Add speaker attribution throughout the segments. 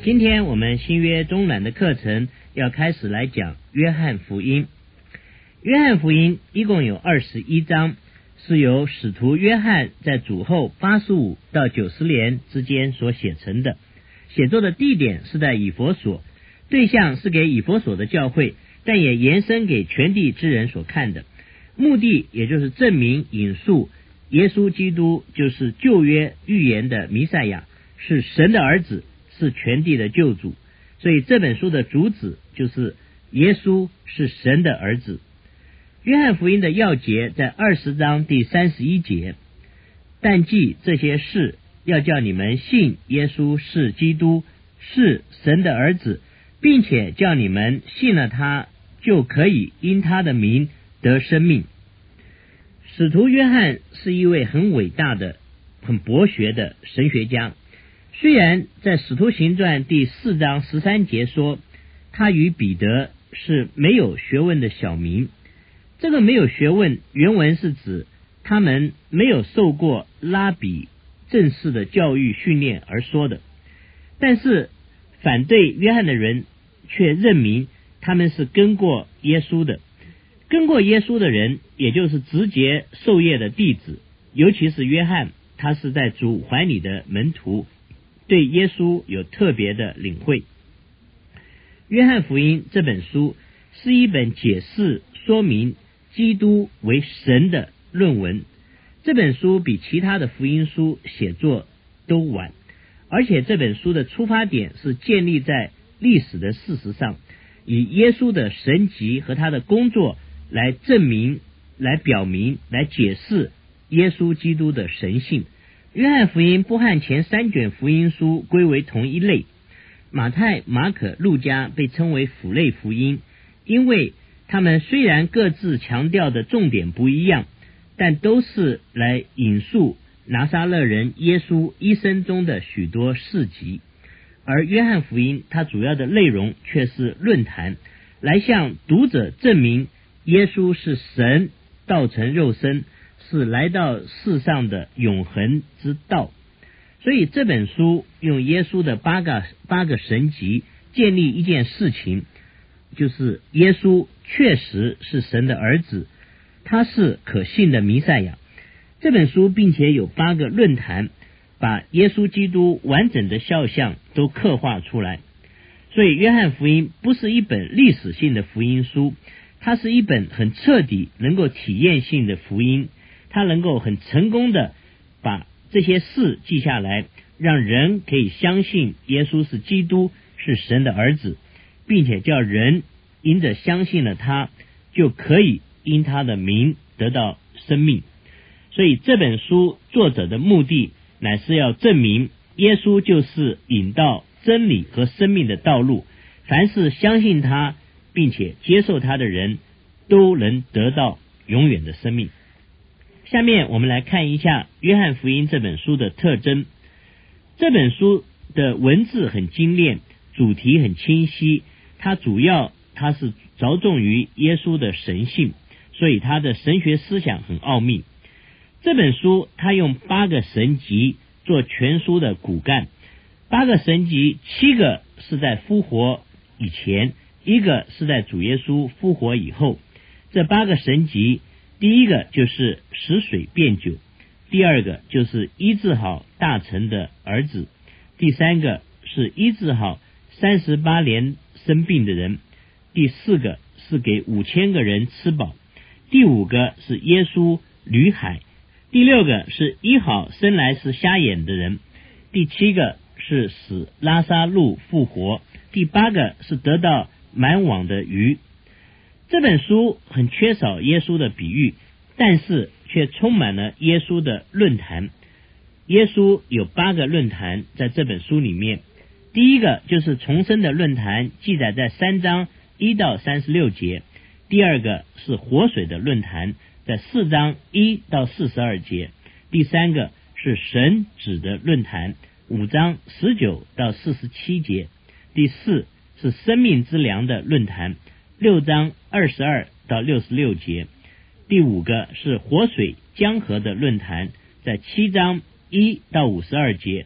Speaker 1: 今天我们新约中南的课程要开始来讲约翰福音。约翰福音一共有21章，是由使徒约翰在主后85到90年之间所写成的。写作的地点是在以弗所，对象是给以弗所的教会，但也延伸给全地之人所看的。目的也就是证明引述耶稣基督就是旧约预言的弥赛亚，是神的儿子，是全地的救主。所以这本书的主旨就是耶稣是神的儿子。约翰福音的要节在20章第31节，但记这些事，要叫你们信耶稣是基督，是神的儿子，并且叫你们信了他，就可以因他的名得生命。使徒约翰是一位很伟大的、很博学的神学家。虽然在使徒行传第4章13节说，他与彼得是没有学问的小民。这个没有学问，原文是指他们没有受过拉比正式的教育训练而说的。但是反对约翰的人却认明他们是跟过耶稣的。跟过耶稣的人，也就是直接授业的弟子，尤其是约翰，他是在主怀里的门徒，对耶稣有特别的领会。约翰福音这本书是一本解释说明基督为神的论文。这本书比其他的福音书写作都晚，而且这本书的出发点是建立在历史的事实上，以耶稣的神迹和他的工作来证明、来表明、来解释耶稣基督的神性。约翰福音不和前3卷福音书归为同一类。马太、马可、路加被称为辅类福音，因为他们虽然各自强调的重点不一样，但都是来引述拿撒勒人耶稣一生中的许多事迹。而约翰福音它主要的内容却是论坛，来向读者证明耶稣是神道成肉身，是来到世上的永恒之道。所以这本书用耶稣的八个神迹建立一件事情，就是耶稣确实是神的儿子，他是可信的弥赛亚。这本书并且有8个论坛，把耶稣基督完整的肖像都刻画出来。所以约翰福音不是一本历史性的福音书，它是一本很彻底能够体验性的福音。它能够很成功的把这些事记下来，让人可以相信耶稣是基督，是神的儿子，并且叫人因着相信了他，就可以因他的名得到生命。所以这本书作者的目的乃是要证明耶稣就是引到真理和生命的道路，凡是相信他并且接受他的人都能得到永远的生命。下面我们来看一下约翰福音这本书的特征。这本书的文字很精炼，主题很清晰，它是着重于耶稣的神性，所以它的神学思想很奥秘。这本书它用8个神迹做全书的骨干。8个神迹，7个是在复活以前，1个是在主耶稣复活以后。这8个神迹，第一个就是使水变酒，第二个就是医治好大臣的儿子，第三个是医治好38年生病的人，第4个是给5000个人吃饱，第5个是耶稣旅海，第6个是医好生来是瞎眼的人，第7个是使拉撒路复活，第8个是得到满网的鱼。这本书很缺少耶稣的比喻，但是却充满了耶稣的论坛。耶稣有8个论坛在这本书里面。第一个就是重生的论坛，记载在3章1到36节。第二个是活水的论坛，在4章1到42节。第三个是神子的论坛，5章19到47节。第4是生命之粮的论坛，6章22到66节。第5个是活水江河的论坛，在7章1到52节。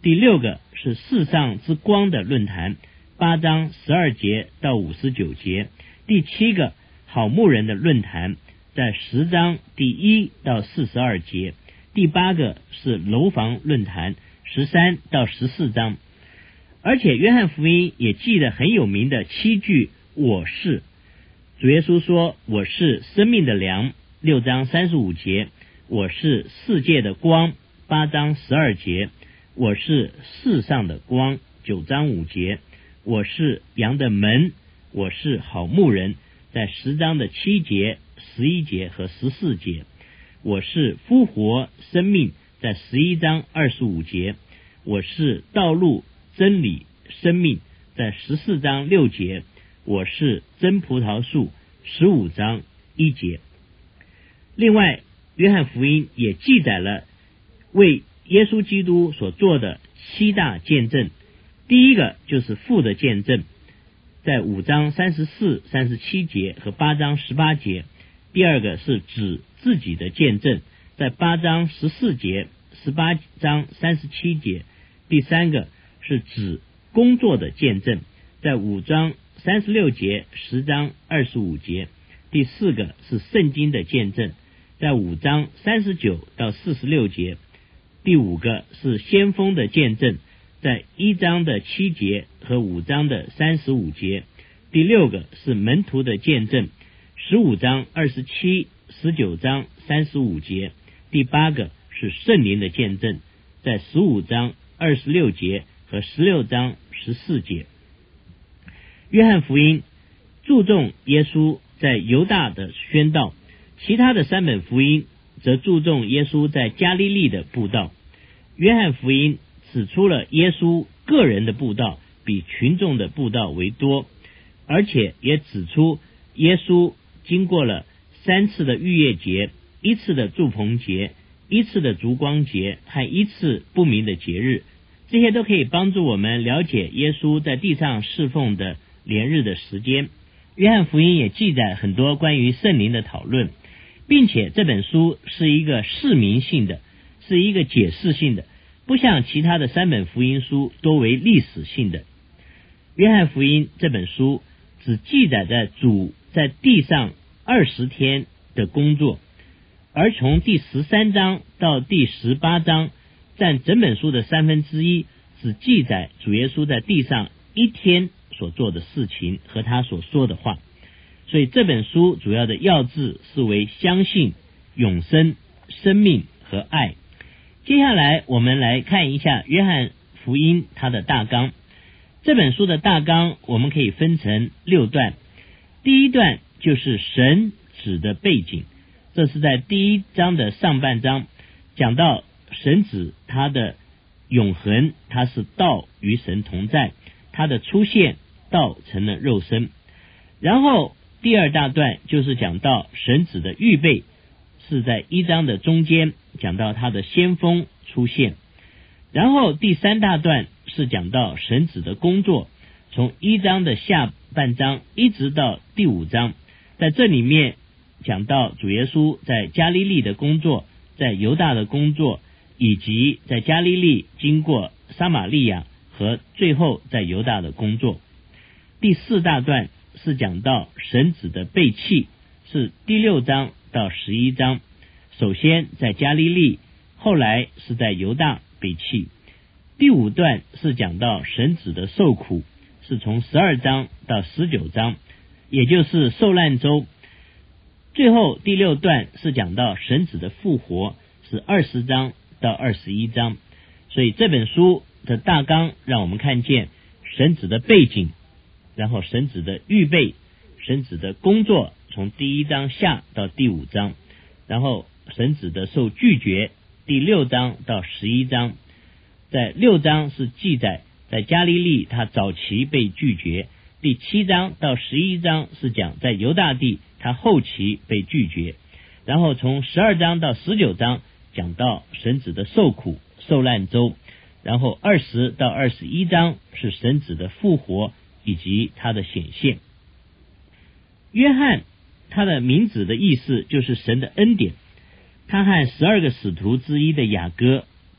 Speaker 1: 第6个是世上之光的论坛，8章12节到59节。第7个好牧人的论坛，在10章第1到42节。第8个是楼房论坛，13到14章。而且约翰福音也记得很有名的7句我是。主耶稣说我是生命的粮，6章35节；我是世界的光，8章12节；我是世上的光，9章5节；我是羊的门，我是好牧人，在10章的7节、11节和14节；我是复活生命，在11章25节；我是道路真理生命，在14章6节；我是真葡萄树，15章1节。另外，约翰福音也记载了为耶稣基督所做的7大见证。第一个就是父的见证，在5章34、37节和8章18节。第二个是指自己的见证，在8章14节、18章37节。第三个是指工作的见证，在5章36节、10章25节。第四个是圣经的见证，在5章39到46节。第5个是先锋的见证，在1章的7节和5章的35节。第6个是门徒的见证，15章27、19章35节。第8个是圣灵的见证，在15章26节和16章14节。约翰福音注重耶稣在犹大的宣道，其他的3本福音则注重耶稣在加利利的布道。约翰福音指出了耶稣个人的布道比群众的布道为多，而且也指出耶稣经过了3次的逾越节、1次的住棚节、1次的烛光节和1次不明的节日，这些都可以帮助我们了解耶稣在地上侍奉的连日的时间。约翰福音也记载很多关于圣灵的讨论，并且这本书是一个释明性的，是一个解释性的，不像其他的3本福音书多为历史性的。约翰福音这本书只记载着主在地上20天的工作，而从第13章到第18章占整本书的1/3，只记载主耶稣在地上1天所做的事情和他所说的话。所以这本书主要的要旨是为相信、永生、生命和爱。接下来我们来看一下约翰福音它的大纲。这本书的大纲我们可以分成6段。第一段就是神子的背景，这是在第1章的上半章，讲到神子他的永恒，他是道与神同在，他的出现，道成了肉身。然后第2大段就是讲到神子的预备，是在1章的中间，讲到他的先锋出现。然后第3大段是讲到神子的工作，从1章的下半章一直到第5章，在这里面讲到主耶稣在加利利的工作，在犹大的工作，以及在加利利经过撒玛利亚和最后在犹大的工作。第4大段是讲到神子的背弃，是第6章到11章，首先在加利利，后来是在犹大背弃。第5段是讲到神子的受苦，是从12章到19章，也就是受难周。最后第6段是讲到神子的复活，是20章到21章。所以这本书的大纲让我们看见神子的背景，然后神子的预备，神子的工作，从第1章下到第5章，然后神子的受拒绝，第6章到11章。在6章是记载在加利利他早期被拒绝，第7章到11章是讲在犹大地他后期被拒绝，然后从12章到19章讲到神子的受苦、受难周，然后20到21章是神子的复活以及他的显现。约翰他的名字的意思就是神的恩典，他和12个使徒之一的雅各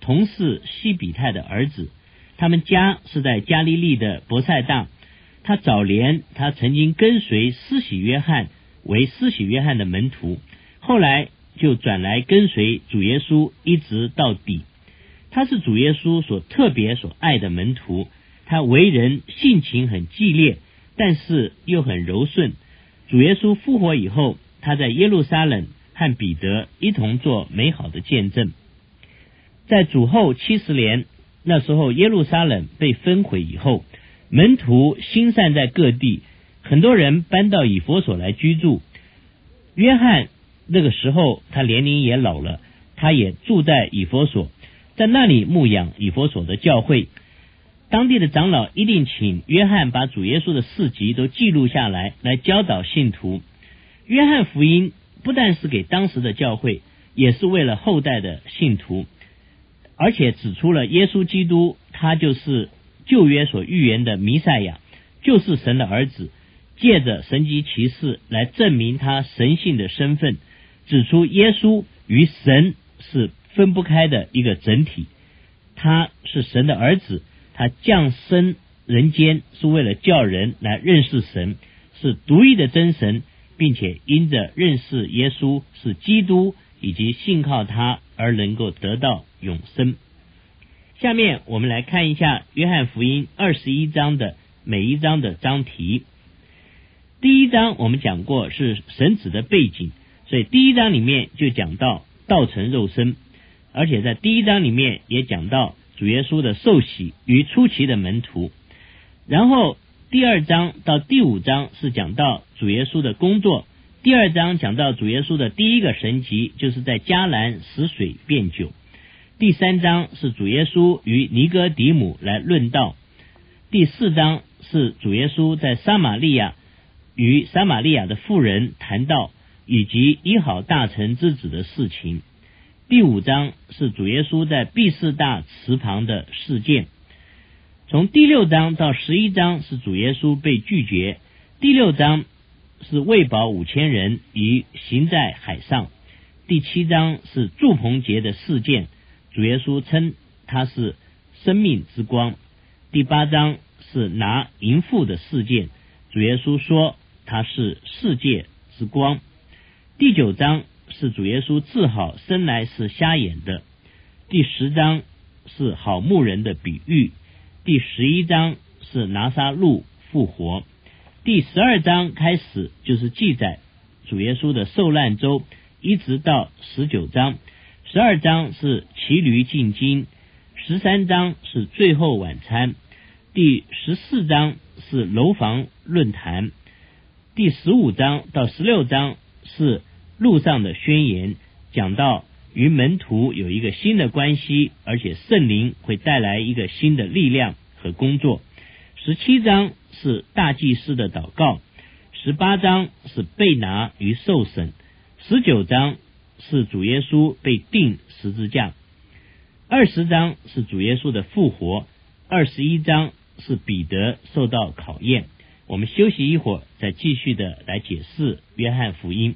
Speaker 1: 同是西比泰的儿子，他们家是在加利利的伯赛大。他早年他曾经跟随施洗约翰为施洗约翰的门徒，后来就转来跟随主耶稣一直到底。他是主耶稣所特别所爱的门徒，他为人性情很激烈，但是又很柔顺。主耶稣复活以后，他在耶路撒冷和彼得一同做美好的见证。在主后70年，那时候耶路撒冷被焚毁以后，门徒心散在各地，很多人搬到以弗所来居住。约翰那个时候他年龄也老了，他也住在以弗所，在那里牧养以弗所的教会。当地的长老一定请约翰把主耶稣的事迹都记录下来，来教导信徒。约翰福音不但是给当时的教会，也是为了后代的信徒，而且指出了耶稣基督他就是旧约所预言的弥赛亚，就是神的儿子，借着神迹奇事来证明他神性的身份，指出耶稣与神是分不开的一个整体。他是神的儿子，他降生人间是为了叫人来认识神，是独一的真神，并且因着认识耶稣是基督，以及信靠他而能够得到永生。下面我们来看一下约翰福音21章的每一章的章题。第一章我们讲过是神子的背景，所以第一章里面就讲到道成肉身，而且在第一章里面也讲到主耶稣的受洗与初期的门徒。然后第二章到第5章是讲到主耶稣的工作，第2章讲到主耶稣的第一个神迹，就是在迦南使水变酒。第3章是主耶稣与尼哥底母来论道。第4章是主耶稣在撒玛利亚与撒玛利亚的妇人谈道，以及医好大臣之子的事情。第5章是主耶稣在毕士大池旁的事件。从第6章到11章是主耶稣被拒绝。第6章是喂饱5000人与行在海上。第7章是住棚节的事件，主耶稣称他是生命之光。第8章是拿淫妇的事件，主耶稣说他是世界之光。第9章是主耶稣治好生来是瞎眼的。第10章是好牧人的比喻。第11章是拿撒路复活。第12章开始就是记载主耶稣的受难周，一直到19章。12章是骑驴进京。13章是最后晚餐。第14章是楼房论坛。第15章到16章是路上的宣言，讲到与门徒有一个新的关系，而且圣灵会带来一个新的力量和工作。17章是大祭司的祷告。18章是被拿与受审。19章是主耶稣被钉十字架。20章是主耶稣的复活。21章是彼得受到考验。我们休息一会儿，再继续的来解释约翰福音。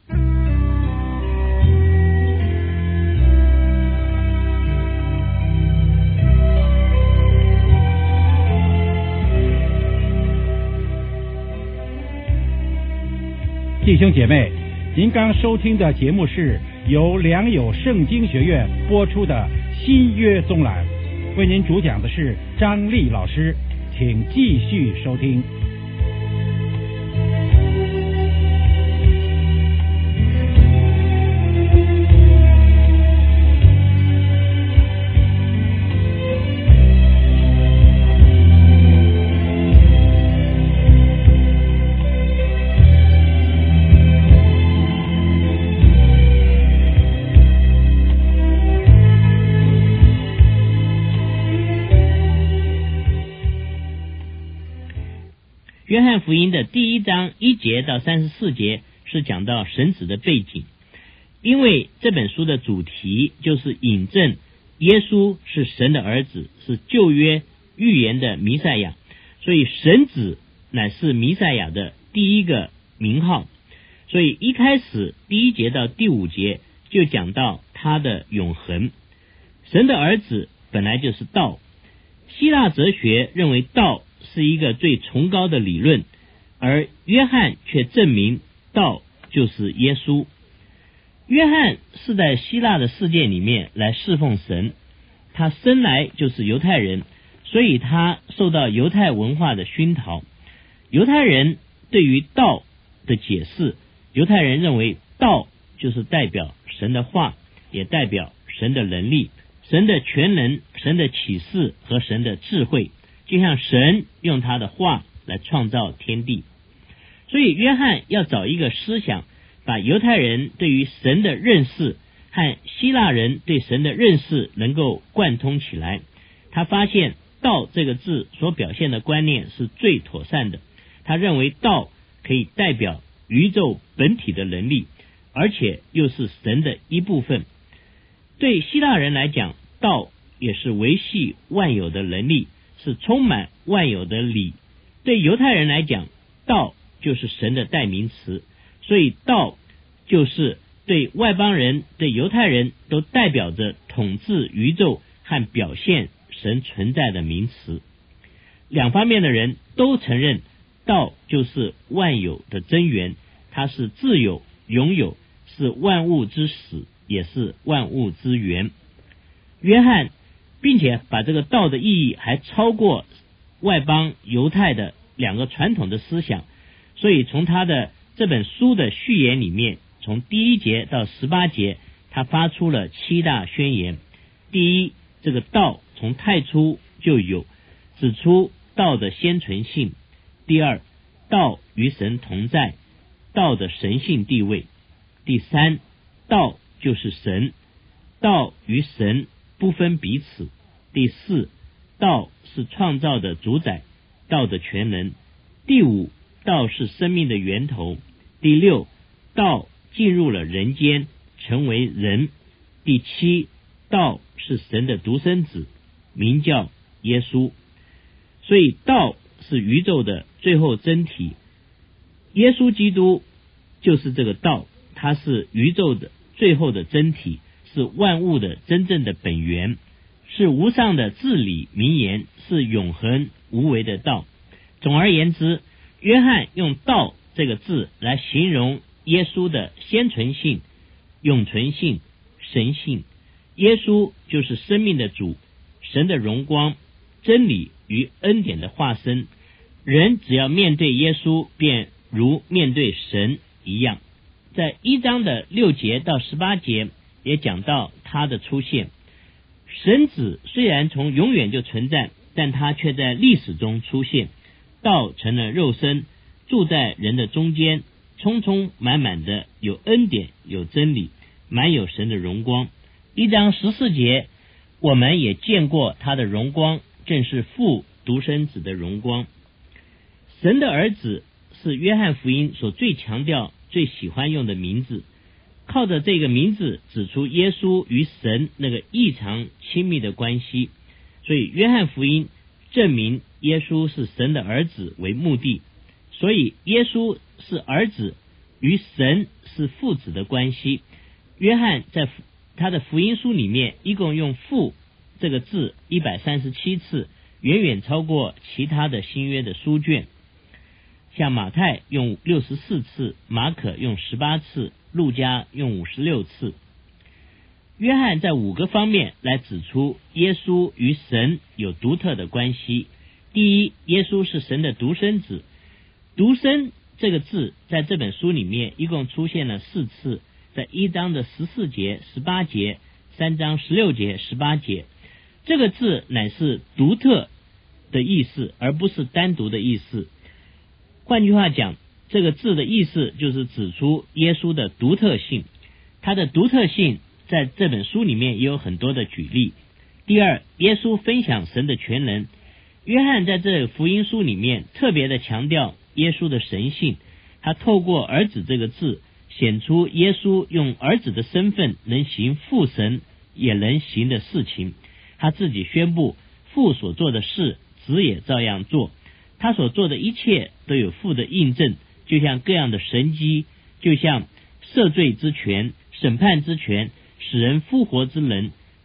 Speaker 2: 弟兄姐妹，您刚收听的节目是由良友圣经学院播出的新约综览，为您主讲的是张丽老师，请继续收听。
Speaker 1: 约翰福音的第1章1节到34节是讲到神子的背景，因为这本书的主题就是引证耶稣是神的儿子，是旧约预言的弥赛亚，所以神子乃是弥赛亚的第一个名号。所以一开始第1节到第5节就讲到他的永恒。 神的儿子本来就是道。希腊哲学认为道是一个最崇高的理论，而约翰却证明道就是耶稣。约翰是在希腊的世界里面来侍奉神，他生来就是犹太人，所以他受到犹太文化的熏陶。犹太人对于道的解释，犹太人认为道就是代表神的话，也代表神的能力，神的全能，神的启示和神的智慧，就像神用他的话来创造天地。所以约翰要找一个思想，把犹太人对于神的认识和希腊人对神的认识能够贯通起来。他发现道这个字所表现的观念是最妥善的，他认为道可以代表宇宙本体的能力，而且又是神的一部分。对希腊人来讲，道也是维系万有的能力，是充满万有的理。对犹太人来讲，道就是神的代名词，所以道就是对外邦人对犹太人都代表着统治宇宙和表现神存在的名词。两方面的人都承认道就是万有的真源，它是自有永有，是万物之始，也是万物之源。约翰并且把这个道的意义还超过外邦犹太的两个传统的思想，所以从他的这本书的序言里面，从第1节到18节，他发出了7大宣言。第一，这个道从太初就有，指出道的先存性。第二，道与神同在，道的神性地位。第三，道就是神，道与神不分彼此。第四，道是创造的主宰，道的全能。第五，道是生命的源头。第六，道进入了人间，成为人。第七，道是神的独生子，名叫耶稣。所以道是宇宙的最后真体，耶稣基督就是这个道，它是宇宙的最后的真体，是万物的真正的本源，是无上的至理名言，是永恒无为的道。总而言之，约翰用道这个字来形容耶稣的先存性、永存性、神性。耶稣就是生命的主，神的荣光，真理与恩典的化身。人只要面对耶稣，便如面对神一样。在1章的6节到18节也讲到他的出现。神子虽然从永远就存在，但他却在历史中出现，道成了肉身，住在人的中间，充充满满的有恩典，有真理，满有神的荣光。1章14节，我们也见过他的荣光，正是父独生子的荣光。神的儿子是约翰福音所最强调、最喜欢用的名字，靠着这个名字指出耶稣与神那个异常亲密的关系。所以约翰福音证明耶稣是神的儿子为目的，所以耶稣是儿子，与神是父子的关系。约翰在他的福音书里面一共用父这个字137次，远远超过其他的新约的书卷。像马太用64次，马可用18次，路加用56次。约翰在5个方面来指出耶稣与神有独特的关系。第一，耶稣是神的独生子。独生这个字在这本书里面一共出现了4次，在1章的14节、18节、3章16节、18节。这个字乃是独特的意思，而不是单独的意思。换句话讲，这个字的意思就是指出耶稣的独特性。他的独特性在这本书里面也有很多的举例。第二，耶稣分享神的全能。约翰在这福音书里面特别的强调耶稣的神性，他透过儿子这个字显出耶稣用儿子的身份能行父神也能行的事情。他自己宣布父所做的事子也照样做，他所做的一切都有父的印证，就像各样的神迹，就像赦罪之权、审判之权、使人复活之能、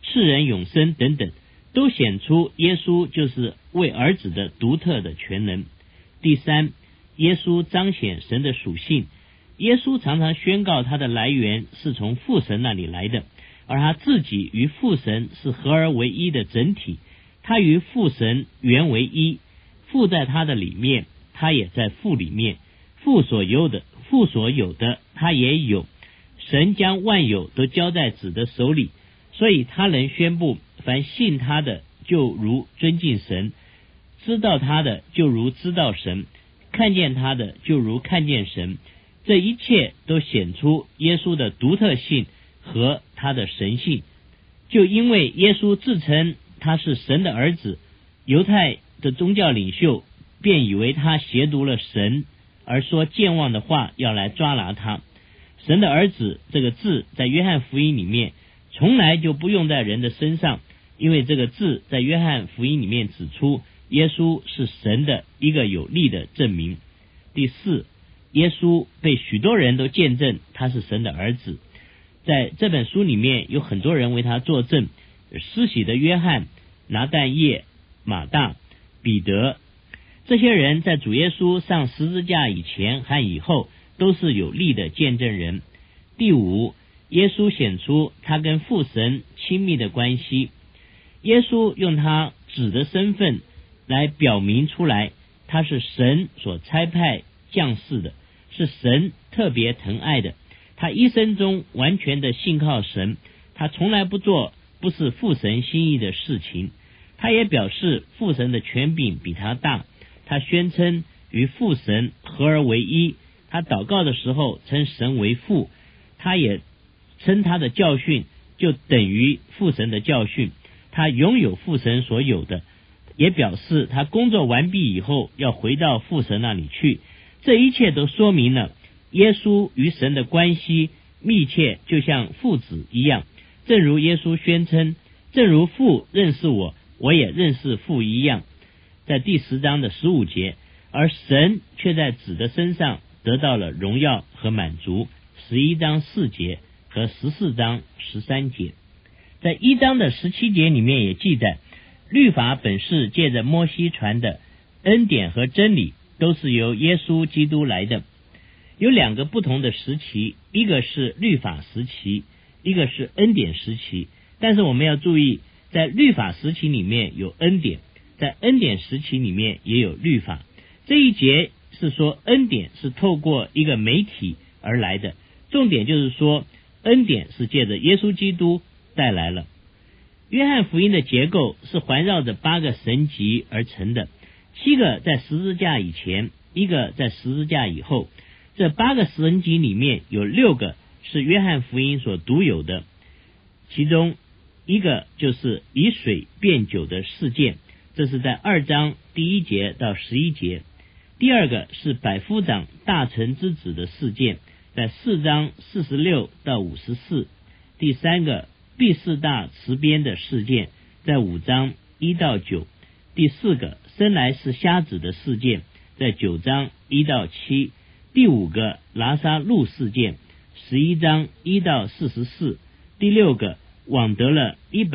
Speaker 1: 世人永生等等，都显出耶稣就是为儿子的独特的全能。第三，耶稣彰显神的属性。耶稣常常宣告他的来源是从父神那里来的，而他自己与父神是合而为一的整体，他与父神原为一，父在他的里面，他也在父里面，父所有的他也有。神将万有都交在子的手里，所以他能宣布，凡信他的就如尊敬神，知道他的就如知道神，看见他的就如看见神。这一切都显出耶稣的独特性和他的神性。就因为耶稣自称他是神的儿子，犹太的宗教领袖便以为他亵渎了神，而说僭妄的话要来抓拿他。神的儿子这个字在约翰福音里面从来就不用在人的身上，因为这个字在约翰福音里面指出耶稣是神的一个有力的证明。第四，耶稣被许多人都见证他是神的儿子。在这本书里面有很多人为他作证，施洗的约翰、拿但业、马大、彼得，这些人在主耶稣上十字架以前和以后都是有力的见证人。第五，耶稣显出他跟父神亲密的关系。耶稣用他子的身份来表明出来，他是神所差派降世的，是神特别疼爱的。他一生中完全的信靠神，他从来不做不是父神心意的事情。他也表示父神的权柄比他大，他宣称与父神合而为一。他祷告的时候称神为父，他也称他的教训就等于父神的教训。他拥有父神所有的，也表示他工作完毕以后要回到父神那里去。这一切都说明了耶稣与神的关系密切，就像父子一样。正如耶稣宣称，正如父认识我，我也认识父一样，在第10章的15节。而神却在子的身上得到了荣耀和满足，11章4节和14章13节。在1章的17节里面也记载，律法本是借着摩西传的，恩典和真理都是由耶稣基督来的。有2个不同的时期，一个是律法时期，一个是恩典时期。但是我们要注意，在律法时期里面有恩典，在恩典时期里面也有律法。这一节是说恩典是透过一个媒体而来的，重点就是说恩典是借着耶稣基督带来了。约翰福音的结构是环绕着8个神迹而成的，7个在十字架以前，1个在十字架以后。这8个神迹里面有6个是约翰福音所独有的，其中一个就是以水变酒的事件，这是在2章第1节到11节。第二个是百夫长大臣之子的事件，在4章46到54。第三个毕士大池边的事件，在5章1到9。第四个生来是瞎子的事件，在9章1到7。第5个拿撒路事件，11章1到44。第6个网得了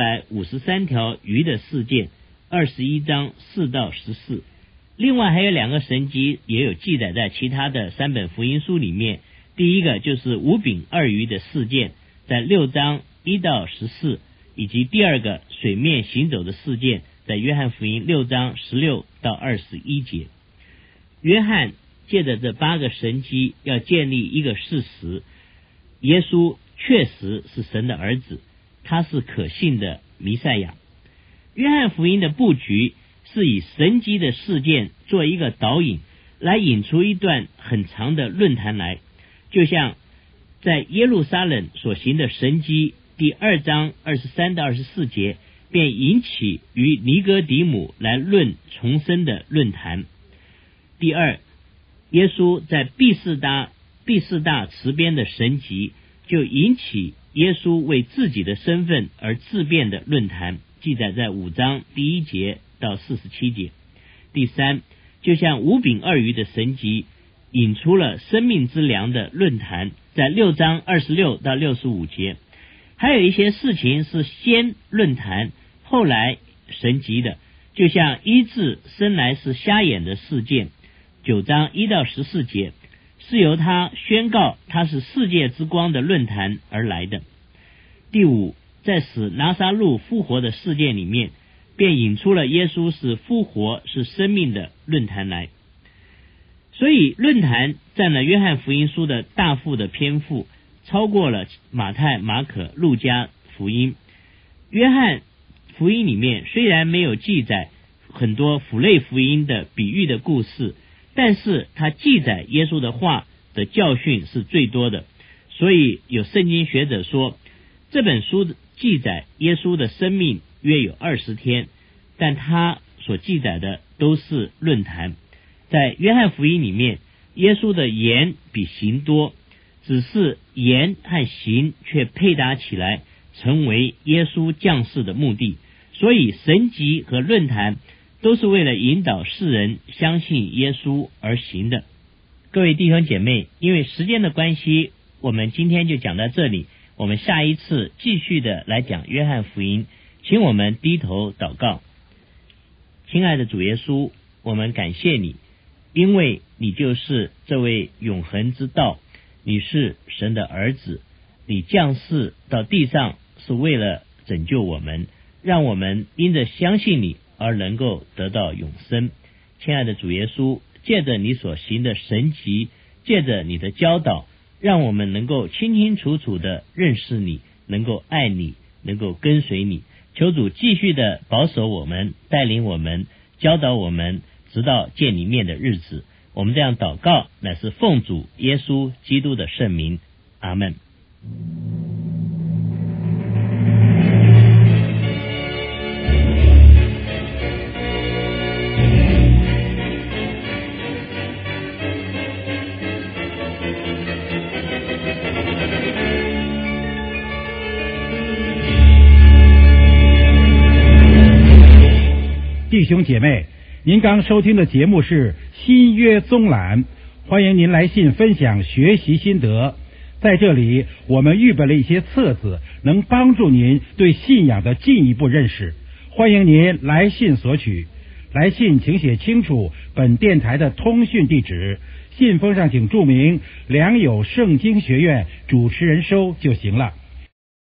Speaker 1: 153条鱼的事件，21章4到14。另外还有2个神迹也有记载在其他的3本福音书里面。第一个就是5饼2鱼的事件，在6章1到14，以及第二个水面行走的事件，在约翰福音6章16到21节。约翰借着这8个神迹要建立一个事实，耶稣确实是神的儿子，他是可信的弥赛亚。约翰福音的布局是以神迹的事件做一个导引，来引出一段很长的论坛来，就像在耶路撒冷所行的神迹，第2章23到24节便引起与尼哥底母来论重生的论坛。第二，耶稣在毕士大池边的神迹，就引起耶稣为自己的身份而自辩的论坛，记载在5章第1节到47节。第三，就像5饼2鱼的神迹引出了生命之粮的论坛，在6章26到65节。 还有一些事情是先论坛后来神迹的，就像医治生来是瞎眼的事件，9章1到14节是由他宣告他是世界之光的论坛而来的。第5，在使拿撒路复活的事件里面，便引出了耶稣是复活是生命的论坛来。所以论坛占了约翰福音书的大幅的篇幅，超过了马太、马可、路加福音。约翰福音里面虽然没有记载很多符类福音的比喻的故事，但是他记载耶稣的话的教训是最多的。所以有圣经学者说，这本书记载耶稣的生命约有20天，但他所记载的都是论坛。在约翰福音里面，耶稣的言比行多，只是言和行却配搭起来，成为耶稣降世的目的。所以神迹和论坛都是为了引导世人相信耶稣而行的。各位弟兄姐妹，因为时间的关系，我们今天就讲到这里，我们下一次继续的来讲约翰福音。请我们低头祷告。亲爱的主耶稣，我们感谢你，因为你就是这位永恒之道，你是神的儿子，你降世到地上是为了拯救我们，让我们因着相信你而能够得到永生。亲爱的主耶稣，借着你所行的神迹，借着你的教导，让我们能够清清楚楚的认识你，能够爱你，能够跟随你。求主继续的保守我们，带领我们，教导我们，直到见你面的日子。我们这样祷告，乃是奉主耶稣基督的圣名。阿们。
Speaker 2: 弟兄姐妹，您刚收听的节目是新约综览，欢迎您来信分享学习心得。在这里我们预备了一些册子，能帮助您对信仰的进一步认识，欢迎您来信索取。来信请写清楚本电台的通讯地址，信封上请注明良友圣经学院主持人收就行了。